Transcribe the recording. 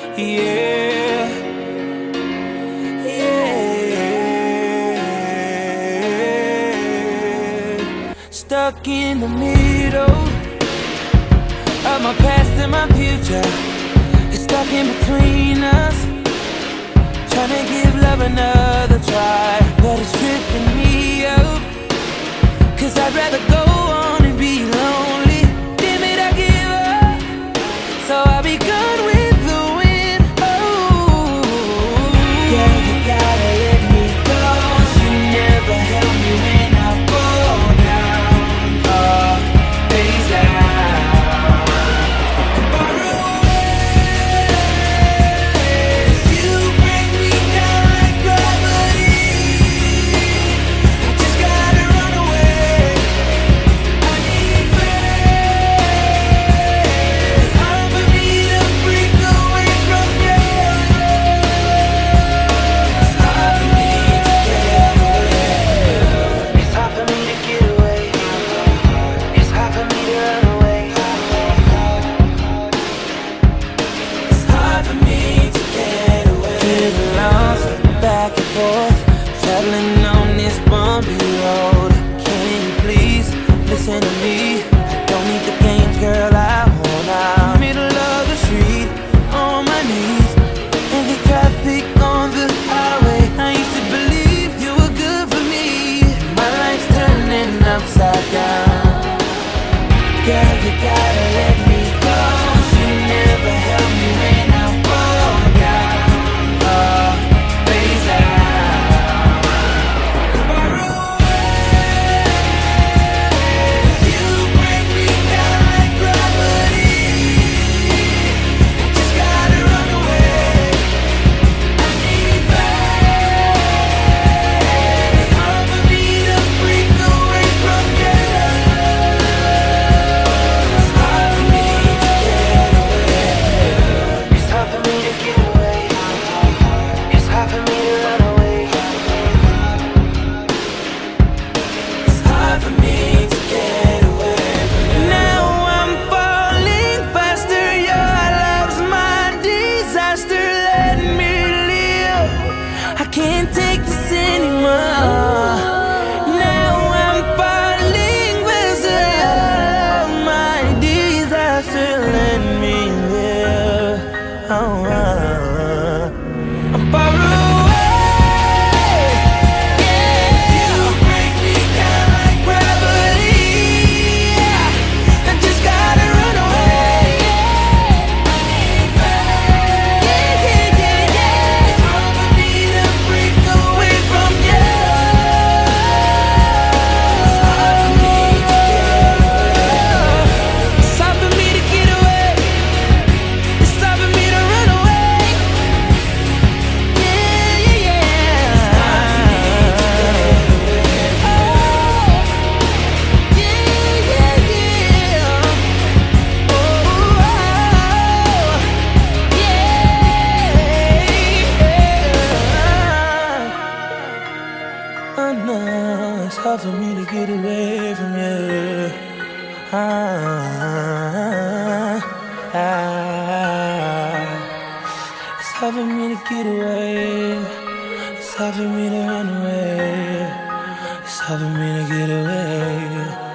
Yeah, yeah. Stuck in the middle of my past and my future. It's stuck in between us, trying to give love another try, but it's tripping me up, 'cause I'd rather go on and be lonely. Damn it, I give up, so I'll be gone with the wind. Oh, girl, you gotta let me go. You never held me when I fall down, face down. Far away, you bring me down like gravity. I just gotta run away. I need space. Time for me to break away from you. It's hard for me to get away. It's hard for me to get away. It's hard for me to run away. It's hard for me to get away. Getting lost, back and forth, traveling on this bumpy road. Can you please listen to me? I don't need the games, girl, I want out. Middle of the street, on my knees, in the traffic on the highway. I used to believe you were good for me. My life's turning upside down. Girl, you gotta let me go. You never held me when I fall down, face down. Far away, you bring me down like gravity. I just gotta run away. I need space. It's hard for me to break away from you. It's hard for me to get away. It's hard for me to get away. It's hard for me to run away. It's hard for me to get away. Now I'm falling faster. Your love's my disaster. Let me live. I can't take this anymore. Now I'm falling faster. You're my disaster. Let me live. Oh, I'm far away. You bring me down like gravity. I just gotta run away. I need space. It's hard for me to break away from you. It's hard for me to get away. It's hard for me to get away. It's hard for me to run away. Yeah, yeah, yeah. It's hard for me to get away. Oh, yeah, yeah, yeah. Oh, yeah. Oh no, it's hard for me to get away from you. It's hard for me to get away. It's hard for me to run away. It's hard for me to get away.